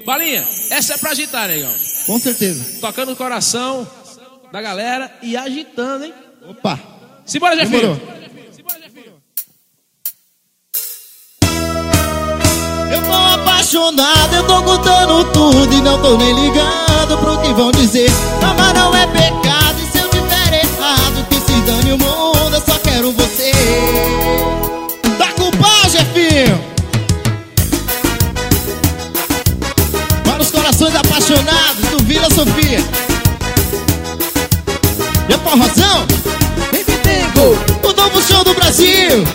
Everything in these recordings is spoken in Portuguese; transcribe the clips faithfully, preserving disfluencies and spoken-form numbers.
Balinha, essa é pra agitar, negão. Com certeza. Tocando o coração da galera e agitando, hein? Opa. Simbora, Jefinho. Demorou. Eu tô apaixonado, eu tô contando tudo e não tô nem ligando pro que vão dizer. Amar não é pecado e se eu tiver errado, que se dane o mundo, eu só quero você. Tá com pau, Jefinho? Para os corações apaixonados do Vila Sofia. E a forrozão? Baby Tango, o novo show do Brasil.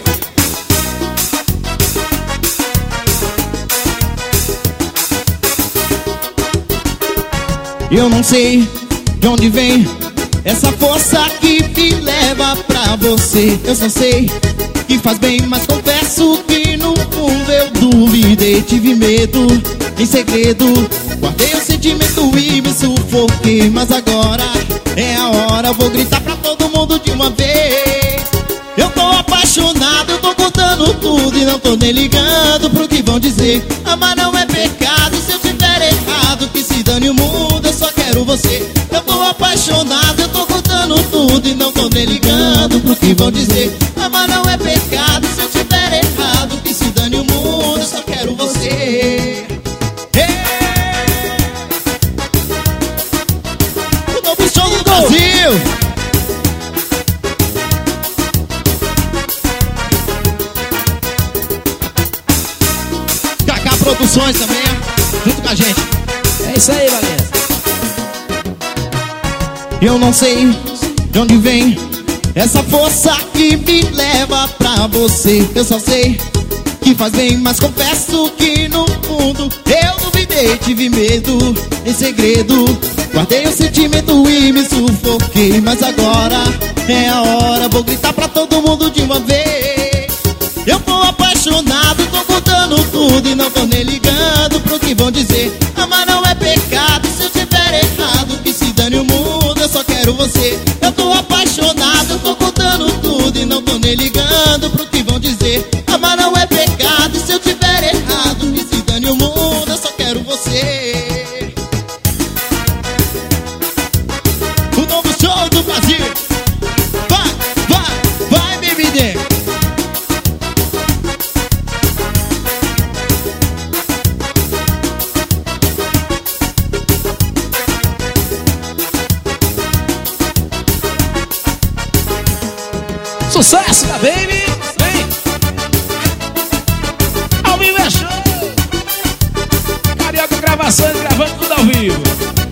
Eu não sei de onde vem essa força que me leva pra você. Eu só sei que faz bem, mas confesso que no fundo eu duvidei. Tive medo, em segredo, guardei o sentimento e me sufoquei. Mas agora é a hora, vou gritar pra todo mundo de uma vez. Eu tô apaixonado, eu tô contando tudo e não tô nem ligando pro que vão dizer. Amar não é pecado, se eu tiver errado, que se dane o mundo, eu só quero você. Eu tô apaixonado, eu tô contando tudo e não tô nem ligando pro que vão dizer. Amar não é pecado, se eu tiver errado, que se dane o mundo, eu só quero você. O novo show do Brasil. Produções também, junto com a gente. É isso aí, galera. Eu não sei de onde vem essa força que me leva pra você. Eu só sei que faz bem, mas confesso que no fundo eu duvidei, tive medo, em segredo, guardei o sentimento e me sufoquei. Mas agora é a hora, vou gritar pra todo mundo de uma vez. Eu tô apaixonado, tô contando tudo e não tô nem ligando pro que vão dizer. Amar não é pecado, se eu tiver errado, que se dane o mundo, eu só quero você. Eu tô apaixonado, eu tô contando tudo e não tô nem ligando pro que vão dizer. Amar não é pecado, se eu tiver errado, que se dane o mundo, eu só quero você. O novo show do Brasil. Vai, vai, vai, baby D. Sucesso da Baby! Vem! Ao vivo é show! Carioca Gravações, gravando tudo ao vivo.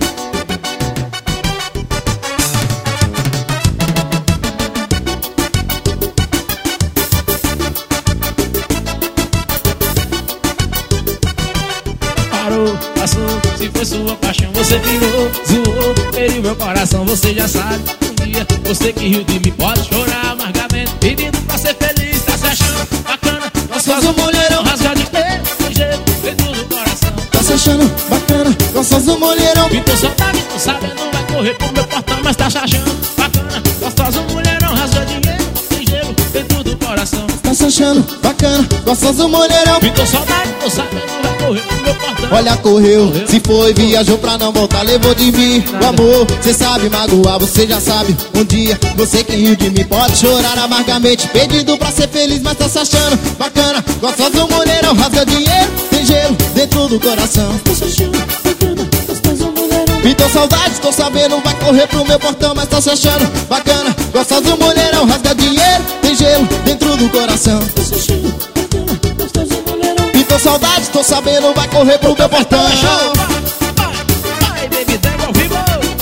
Parou, passou, se foi sua paixão, você virou, zoou, feriu meu coração, você já sabe. Um dia, você que riu de mim pode chorar amargamente, pedindo pra ser feliz, tá se achando bacana, gostoso mulherão, rasga de inteiro, tem jeito, dentro do coração. Tá se achando bacana, gostoso mulherão. Pintou saudade, não sabe, não vai correr pro meu portão, mas tá se achando bacana, gostoso mulherão, rasga dinheiro, tem gelo, dentro do coração. Tá se achando bacana, gostoso mulherão. Pintou saudade, não sabe, não vai correr pro meu portão. Olha, correu, se foi, viajou pra não voltar, levou de mim o amor, cê sabe magoar, você já sabe. Um dia, você que riu de mim pode chorar amargamente, pedido pra ser feliz, mas tá se achando bacana, gostoso mulherão, rasga dinheiro, tem gelo dentro do coração. Tá se achando bacana, gostoso mulherão. Pintou saudades, tô sabendo, vai correr pro meu portão, mas tá se achando bacana, gostoso mulherão, rasga dinheiro, tem gelo dentro do coração. Tá se achando bacana, gostoso mulherão. Pintou saudades, tô sabendo, vai correr pro meu portão. Vai, vai, baby, tem ao vivo.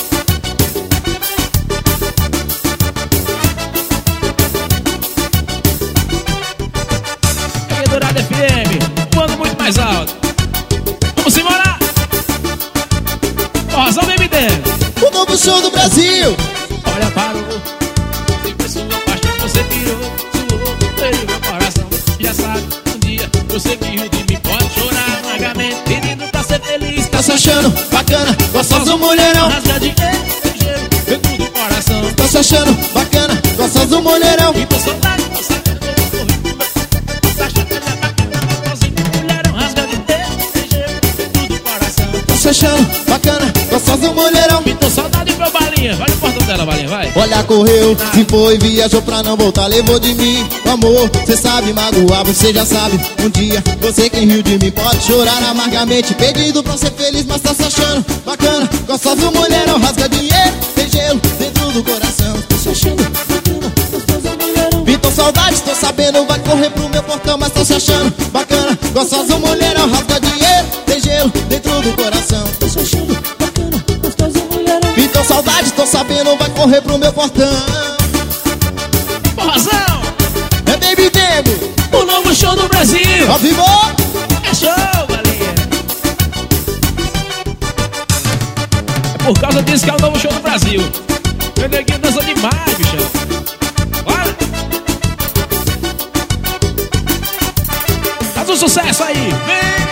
Aqui Dourado F M, voando muito mais alto. Vamos embora. Forrozão baby dentro. O novo show do Brasil. Olha, parou, se foi sua paixão, você virou, suou, feriu meu coração, já sabe. Um dia, você que riu de mim pode chorar amargamente, pedindo pra ser feliz. Tá se achando bacana, gostoso mulherão. Rasga dinheiro, tem gelo dentro do coração. Tá se achando bacana, gostoso mulherão. Pintou saudade, não sabe, eu vou correr pro meu portão. Tá achando que é bacana, gostosinho mulherão, rasga dinheiro, tem gelo dentro do coração. se achando bacana, gostosa, mulherão. Pintou saudade do meu Balinha. Vai no portão dela, Balinha, vai. Olha, correu, se foi, viajou pra não voltar, levou de mim o amor. Cê sabe magoar, você já sabe. Um dia, você quem riu de mim pode chorar amargamente, pedido pra ser feliz, mas tá se achando bacana, gostosa, mulherão. Rasga dinheiro, tem gelo dentro do coração. Tá se achando bacana, gostosa, mulherão. Pintou saudade, tô sabendo, vai correr pro meu portão, mas tá se achando bacana, gostosa, mulherão. Rasga dinheiro, tem gelo dentro do coração. Tá se achando bacana, gostosa, mulherão. Pintou saudade, tô sabendo, vai correr pro meu portão. Porrazão! É Baby Tempo, O novo show do Brasil. ao vivo. É show, Balinha. É por causa disso que é o novo show do Brasil. Meu neguinho dançou demais, bichão. Bora! Faz um sucesso aí. Vem!